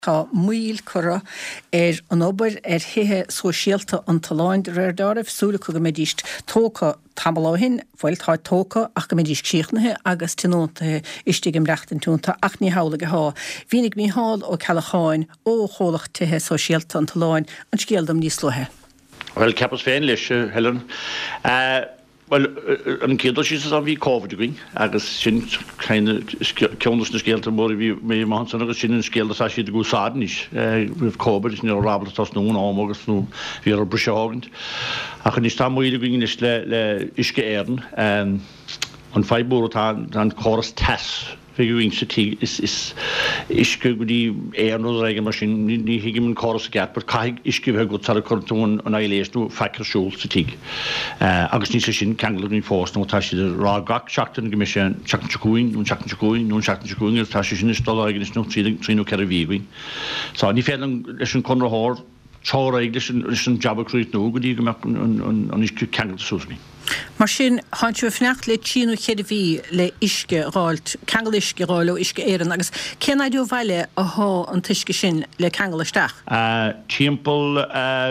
Tá míl chora an obair hithe sosiálta an taláin réirdáibh súla go médíist tóca tamláhin, bhfuil tá tóca ach go médíist síochnathe agus tinóntathe istigim reachtan túnta ach ní hála go há. Bhínig mí hall ó Calacháin ó chólachtathe sosiálta an taláin an scéaldam níos lothe. Well, ceapas féin leis, Helen. Well, an céadal sí a bhí COVID going, agus sin ceannas na scéalta mór bhí mé mahansan agus sin an scéalta sa siad go sádanis. Bhíh COVID is ní rábla tas nún agus nó bhí ar brise ágant. Ach an is tá muide going is le isce éireann. An feibbúr an choras tes. Figuring city is go die no regen machine ní hiigim an choras gat, but caig isci bheith go tar cortún an eiléisú feicr siúl satíg. Agus ní sin cangla ní fós nó tá si rá gach seachtain go mis seachtain seachtain tá sin is dul aigen is nó tríú ceir bhíhain. Tá ní fé leis an conrathir teáig leis an jabbakrút nó go dtí go an isci cangla súsmi. Mar sin háintú fnecht le tíú chéad bhí le isce ráilt, ceangal isce ráil ó isce éireann agus cén idirú bhaile a thá an tuisce sin le ceangal isteach? Timppel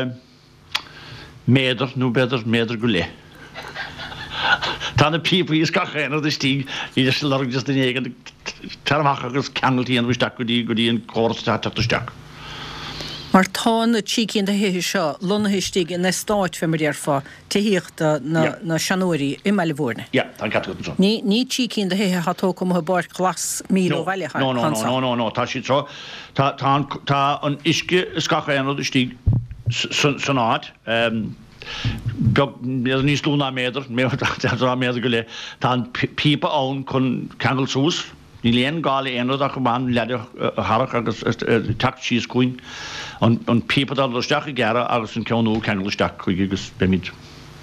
méidir nó beidir méidir go le. Tá na pípaí is gachéanna is tí idir se lerug just in éigen tarmach agus ceangaltíí an bhisteach go dtí an córasteach. Mar tá na tícinn de héthe seo lonnahistigh na stáit fe mar déarfa tííochta na seanúirí i meile bhórne. Ja, tá catú. Ní tícinn de héthe ható go mo bar glas míle bhaile. No, tá si tro. Tá an isce scachéanna istí san áit. Níos lúna méidir, méidir go le. Tá pípa ann chun ceangal sús. Ní léon gála éanad ach go bhain leidir harach agus tacht síos cuin an pípadal isteach i gceara agus an ceanú ceangal isteach chuig agus bemid.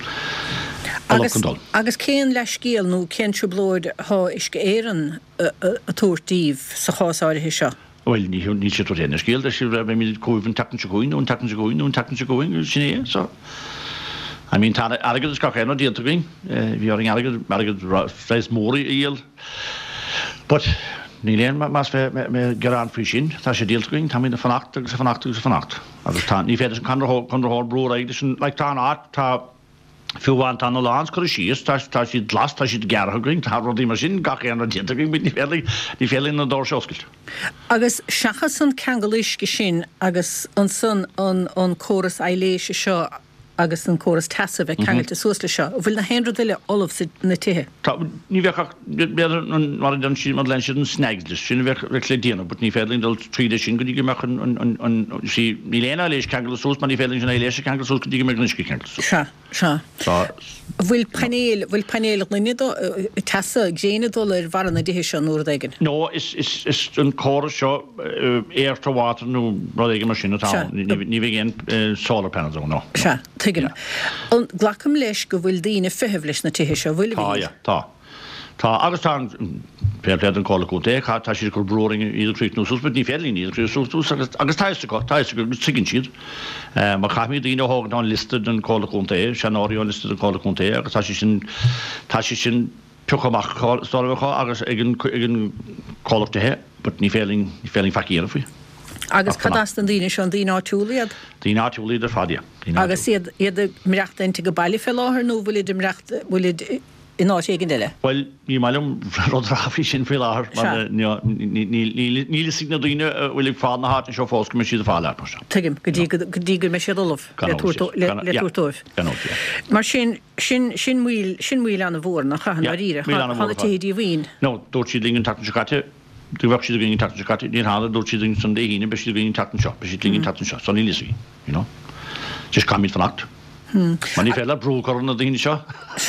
Agus céan leis scéal nó cén trúblóid thá isce éireann a túirtíomh sa chásáirithe seo? Well, ní sé réna scéal, de si bemid cúibhann tatan se goin, ún tatan se goin, sin é, so. I mean, tá agad is gachéanna díanta goin, bhí ar agad réis mórí íal. But ní léon mas me gerán frí sin, tá sé díaltgoing, tá mína fannacht agus fannacht. Agus tá ní féidir an conrathir brúr aige sin le tá át tá fiúháin tá na láns chu síos, tá si glas tá si gearthaing, tá rodí mar sin gachéan an diantaing bit ní félín na dóir seoscailt. Agus seachas an ceangaluisce sin agus an son an córas eiléise seo agus an córas tasa bheith ceangailta suasla seo, bhfuil na héanra duile olamh na tithe. Ní bheith beidir mar an sin mar len sin sneglis, sin bheith le déana, but ní félín dul tríide sin go dtí go meach an sí ní léana leis ceangail sús, mar ní félín sin éiléise ceangail sús go dtí go meach nisci ceangail sús. Se. Bhfuil panéal na nidó tasa géine dul ar bharna dithe seo nuair aigen? No, is an córas seo éirta bhátar nó rud aige mar sin atá, ní bheith géan solar panels ó nó. Tuigim. An ghlacham leis go bhfuil daoine fitheh leis na tithe seo bhfuil bhí? Tá agus tá péad an cólaúnta tá si gur broing idir trí nó sús, ní félín idir trí sús agus táiste go siginn siad. Mar chaimí daoine hágan an listed an cólaúnta, seanáí an listed an cólaúnta, agus tá si sin pechaach stáileá agus ag an cólachtathe, but ní félín facíar faoi. Agus cadast an daoine seo an daoine áitiúlaíad? Daoine áitiúlaíad ar fadia. Agus iad mreachta inte go bailí fé láthir nó bhfuil in áit éigen diile? Well, ní mailim rodráfi sin fé láthir, ní sig na daoine bhfuil fád na háit seo fós go me siad a fáil ar. Tuigim, go dtí go me siad olamh le túirtóibh. Mar sin mhuiil an a bhór nach chachan ar íre, chána tíí bhín? No, dúirt siad líonn tatan secate. Du bheh siad gin tatan secate, ní hála dúirt siad san déhíine be siad gin tatan seo, be siad líonn tatan seo, son ní lisí, you know. Tis camid fannacht. Man ní féile brúcar na daoine seo.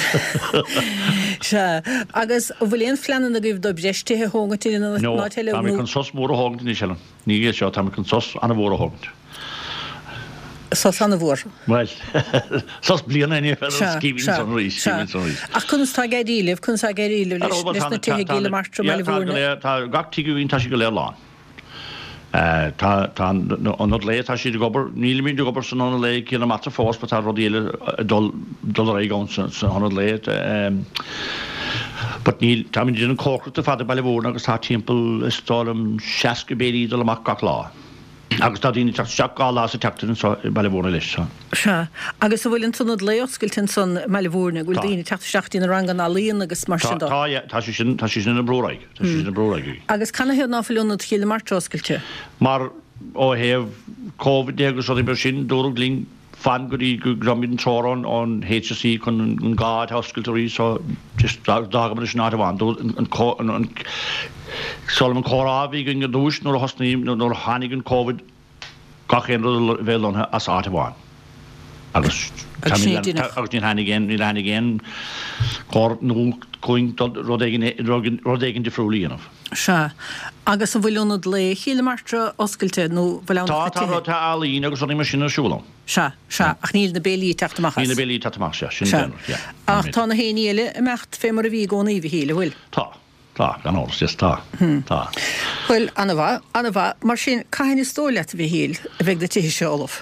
Agus bhfuil éon fleanna a gibh do breistithe hágatí na teile? No, tá chun sos mór a hágant ní selan. Ní gé seo tá chun sos anna bhór a hágant. Sos anna bhór? Well, sos bliana ní skíbín san rís. Ach chunas tá gairíileh, leis na tithe géile martra meile bhórna? Tá gach tíúín tá si go le lán. Tá an le tá si gobar níl mín gobar san an le cína mata fós, tá rodíile dul aigán san an le. But níl tá minn dín cócrat a fada bailile bhórna agus tá timppel stálam 60 béí dul amach gach lá. agus tá dtíine teach gá lá a tetain bailhórna leis. Se agus a bhfuiln tunad leoscailtin san meilehórna bhfuil daoine teachtaí na rangan alíon agus mar sin. Tá sin na bróraig na bróraig. Agus canna head náfuilúnad chéile martráscailte. Mar ó heh COVID agus ó ber sin dúrú lín fan goí go gramid an tórán an HSC chun an gáid hoscailtarí so just dagamar is ná bhhain an Solomon chorábhí gon go dúis nó a hosnaím nó hánig an COVID gachéan bhéilónthe as átabháin. Agus ní hanigén chór nó chuing rodéigen de friúlíanamh. Se agus an bhfuilúnad le chéile martra oscailte nó bhfuil Tá alín agus an sin asúlam. Se ach níl na bélíí teachtamach. Ní na bélíí teachtamach sin. Ach tá na héile a mecht fé mar a bhí gcónaí bhí héile bhfuil. Tá gan ás tá. Well anna bha mar sin caiinna stóile a bhí híl a bheith de tuthe se olaf.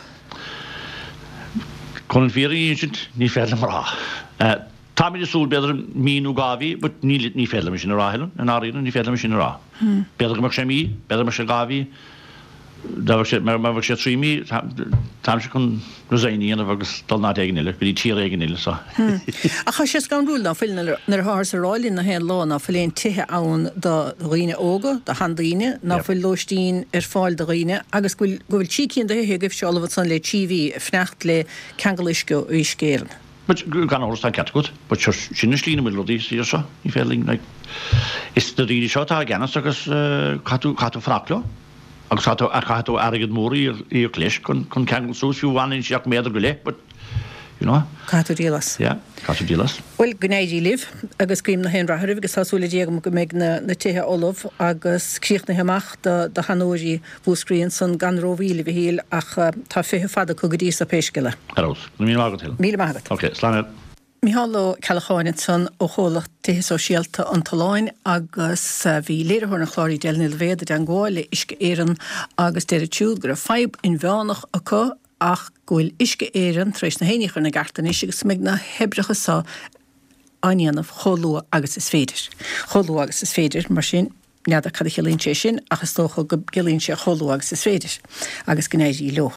Chun fíí ní féile mar rá. Tá mí súl beidir míú gáhí, bud ní féile me sin ráhéile an áína ní féile me sin rá. Beidir mar sé mí, beidir mar se gáhí, mar sé trímí tam se chun roséíana agus dal ná éigeile, go dí tí éigeile sa. A cha sé gan rúil ná fillnar há sa rálinn na hen lána fillléon tuthe ann do riine óga, de handaíine, ná fuil lóistín fáil de riine, agus gohfuil tícín de hegah seolh san le tíhí fnecht le cheangaisce í scéan. gan orstán catgód, but sinna slína milodí sí sa í féling is de ríí seo a gceannas agus catú fraclo agus catú agad mórí í léis chun ceangal súsúhhain seach méidir go le, but Catú dílas. Catú dílas. Well gnéidí liv agus cím na hen rathirh agus hasúla déagam go méid na tuthe olaf agus críoch na heach de hanóí bhúscríonn san gan róhíle bhí híl ach tá fithe fada chugadí a péisceile. Arós, na míle mágad til. Míle mágad. Ok, sláine. Míhalló Ceallachaáin san ó cholacht tuthe sosiálta an taláin agus bhí léirithir na chláirí déilnil bhéad an gáil le isce éan agus déir túúd gur a feib in bheánach acu ach gohfuil isce éan treéis na héinechar na gartain is agus méid na hebrecha sa aíanamh cholú agus is féidir. Cholú agus is féidir mar sin nead a cad chelín sé sin agus tócha go gelín sé cholú agus is féidir agus gnéidí leo.